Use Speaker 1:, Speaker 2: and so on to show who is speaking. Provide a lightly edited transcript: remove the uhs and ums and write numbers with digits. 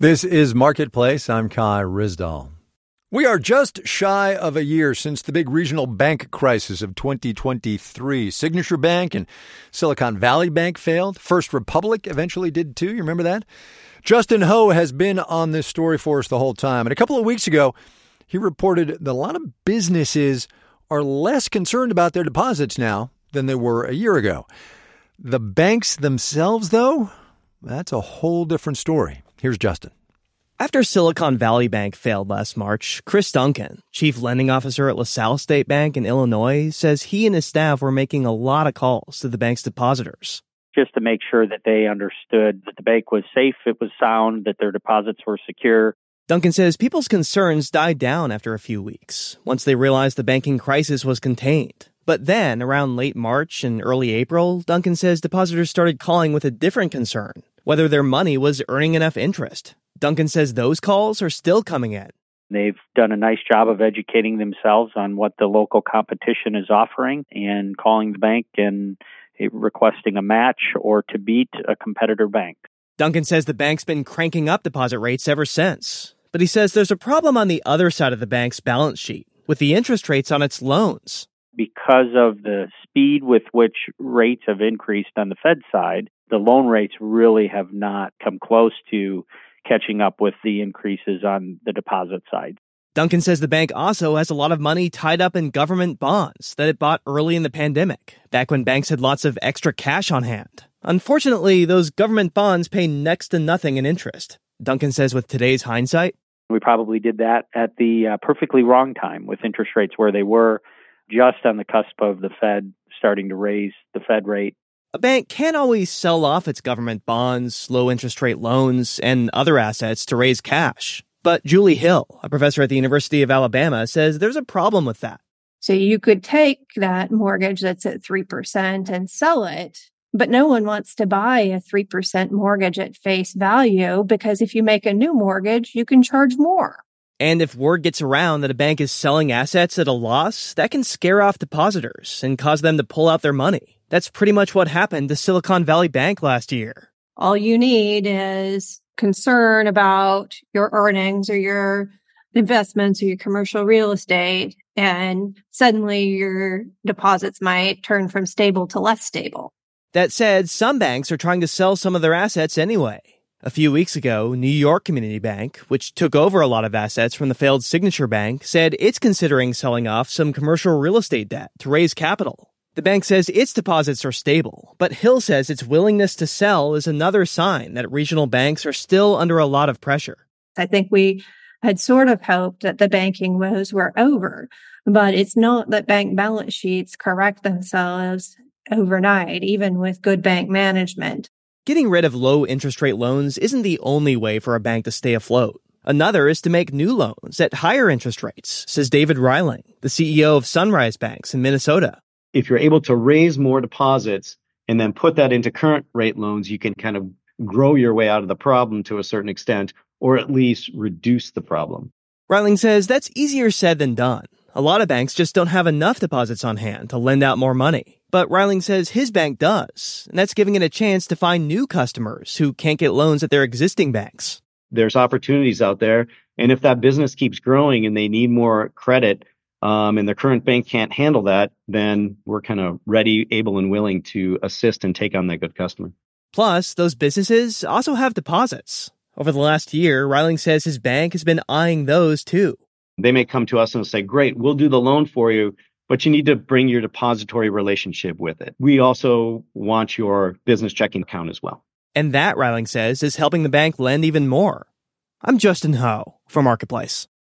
Speaker 1: This is Marketplace. I'm Kai Ryssdal. We are just shy of a year since the big regional bank crisis of 2023. Signature Bank and Silicon Valley Bank failed. First Republic eventually did too. You remember that? Justin Ho has been on this story for us the whole time. And a couple of weeks ago, he reported that a lot of businesses are less concerned about their deposits now than they were a year ago. The banks themselves, though, that's a whole different story. Here's Justin.
Speaker 2: After Silicon Valley Bank failed last March, Chris Duncan, chief lending officer at LaSalle State Bank in Illinois, says he and his staff were making a lot of calls to the bank's depositors.
Speaker 3: Just to make sure that they understood that the bank was safe, it was sound, that their deposits were secure.
Speaker 2: Duncan says people's concerns died down after a few weeks, once they realized the banking crisis was contained. But then, around late March and early April, Duncan says depositors started calling with a different concern, whether their money was earning enough interest. Duncan says those calls are still coming in.
Speaker 3: They've done a nice job of educating themselves on what the local competition is offering and calling the bank and requesting a match or to beat a competitor bank.
Speaker 2: Duncan says the bank's been cranking up deposit rates ever since. But he says there's a problem on the other side of the bank's balance sheet, with the interest rates on its loans.
Speaker 3: Because of the speed with which rates have increased on the Fed side, the loan rates really have not come close to catching up with the increases on the deposit side.
Speaker 2: Duncan says the bank also has a lot of money tied up in government bonds that it bought early in the pandemic, back when banks had lots of extra cash on hand. Unfortunately, those government bonds pay next to nothing in interest. Duncan says with today's hindsight,
Speaker 3: we probably did that at the perfectly wrong time with interest rates where they were just on the cusp of the Fed starting to raise the Fed rate.
Speaker 2: A bank can't always sell off its government bonds, low interest rate loans, and other assets to raise cash. But Julie Hill, a professor at the University of Alabama, says there's a problem with that.
Speaker 4: So you could take that mortgage that's at 3% and sell it, but no one wants to buy a 3% mortgage at face value because if you make a new mortgage, you can charge more.
Speaker 2: And if word gets around that a bank is selling assets at a loss, that can scare off depositors and cause them to pull out their money. That's pretty much what happened to Silicon Valley Bank last year.
Speaker 4: All you need is concern about your earnings or your investments or your commercial real estate, and suddenly your deposits might turn from stable to less stable.
Speaker 2: That said, some banks are trying to sell some of their assets anyway. A few weeks ago, New York Community Bank, which took over a lot of assets from the failed Signature Bank, said it's considering selling off some commercial real estate debt to raise capital. The bank says its deposits are stable, but Hill says its willingness to sell is another sign that regional banks are still under a lot of pressure.
Speaker 4: I think we had sort of hoped that the banking woes were over, but it's not that bank balance sheets correct themselves overnight, even with good bank management.
Speaker 2: Getting rid of low interest rate loans isn't the only way for a bank to stay afloat. Another is to make new loans at higher interest rates, says David Reiling, the CEO of Sunrise Banks in Minnesota.
Speaker 5: If you're able to raise more deposits and then put that into current rate loans, you can kind of grow your way out of the problem to a certain extent, or at least reduce the problem.
Speaker 2: Reiling says that's easier said than done. A lot of banks just don't have enough deposits on hand to lend out more money. But Reiling says his bank does, and that's giving it a chance to find new customers who can't get loans at their existing banks.
Speaker 5: There's opportunities out there, and if that business keeps growing and they need more credit, and the current bank can't handle that, then we're kind of ready, able, and willing to assist and take on that good customer.
Speaker 2: Plus, those businesses also have deposits. Over the last year, Reiling says his bank has been eyeing those too.
Speaker 5: They may come to us and say, great, we'll do the loan for you, but you need to bring your depository relationship with it. We also want your business checking account as well.
Speaker 2: And that, Reiling says, is helping the bank lend even more. I'm Justin Ho for Marketplace.